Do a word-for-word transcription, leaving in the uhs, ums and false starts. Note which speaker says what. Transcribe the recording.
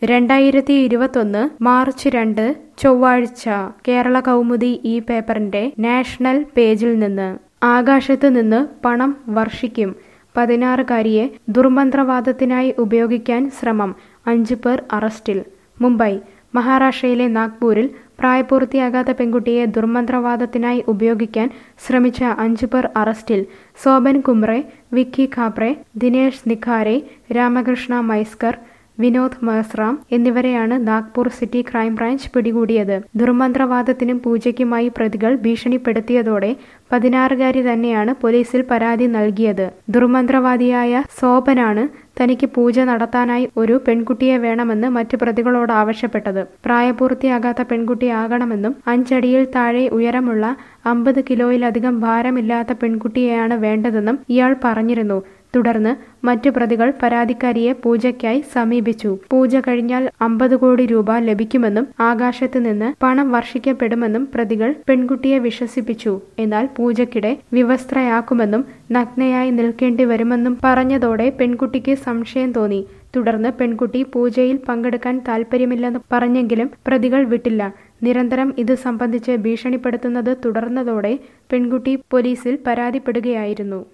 Speaker 1: രണ്ടായിരത്തി ഇരുപത്തൊന്ന് മാർച്ച് രണ്ട് ചൊവ്വാഴ്ച കേരള കൗമുദി ഈ പേപ്പറിന്റെ നാഷണൽ പേജിൽ നിന്ന് ആകാശത്ത് നിന്ന് പണം വർഷിക്കും പതിനാറുകാരിയെ ദുർമന്ത്രവാദത്തിനായി ഉപയോഗിക്കാൻ ശ്രമം അഞ്ചു പേർ അറസ്റ്റിൽ. മുംബൈ മഹാരാഷ്ട്രയിലെ നാഗ്പൂരിൽ പ്രായപൂർത്തിയാകാത്ത പെൺകുട്ടിയെ ദുർമന്ത്രവാദത്തിനായി ഉപയോഗിക്കാൻ ശ്രമിച്ച അഞ്ചു പേർ അറസ്റ്റിൽ. സോബൻ കുംറെ, വിക്കി ഖാപ്രെ, ദിനേശ് നിഖാരെ, രാമകൃഷ്ണ മൈസ്കർ, വിനോദ് മസ്റാം എന്നിവരെയാണ് നാഗ്പൂർ സിറ്റി ക്രൈംബ്രാഞ്ച് പിടികൂടിയത്. ദുർമന്ത്രവാദത്തിനും പൂജയ്ക്കുമായി പ്രതികൾ ഭീഷണിപ്പെടുത്തിയതോടെ പതിനാറുകാരി തന്നെയാണ് പോലീസിൽ പരാതി നൽകിയത്. ദുർമന്ത്രവാദിയായ സോബനാണ് തനിക്ക് പൂജ നടത്താനായി ഒരു പെൺകുട്ടിയെ വേണമെന്ന് മറ്റു പ്രതികളോട് ആവശ്യപ്പെട്ടത്. പ്രായപൂർത്തിയാകാത്ത പെൺകുട്ടിയാകണമെന്നും അഞ്ചടിയിൽ താഴെ ഉയരമുള്ള അമ്പത് കിലോയിലധികം ഭാരമില്ലാത്ത പെൺകുട്ടിയെയാണ് വേണ്ടതെന്നും ഇയാൾ പറഞ്ഞിരുന്നു. തുടർന്ന് മറ്റു പ്രതികൾ പരാതിക്കാരിയെ പൂജയ്ക്കായി സമീപിച്ചു. പൂജ കഴിഞ്ഞാൽ അമ്പത് കോടി രൂപ ലഭിക്കുമെന്നും ആകാശത്ത് നിന്ന് പണം വർഷിക്കപ്പെടുമെന്നും പ്രതികൾ പെൺകുട്ടിയെ വിശ്വസിപ്പിച്ചു. എന്നാൽ പൂജയ്ക്കിടെ വിവസ്ത്രയാക്കുമെന്നും നഗ്നയായി നിൽക്കേണ്ടി വരുമെന്നും പറഞ്ഞതോടെ പെൺകുട്ടിക്ക് സംശയം തോന്നി. തുടർന്ന് പെൺകുട്ടി പൂജയിൽ പങ്കെടുക്കാൻ താൽപ്പര്യമില്ലെന്ന് പറഞ്ഞെങ്കിലും പ്രതികൾ വിട്ടില്ല. നിരന്തരം ഇത് സംബന്ധിച്ച് ഭീഷണിപ്പെടുത്തുന്നത് തുടർന്നതോടെ പെൺകുട്ടി പോലീസിൽ പരാതിപ്പെടുകയായിരുന്നു.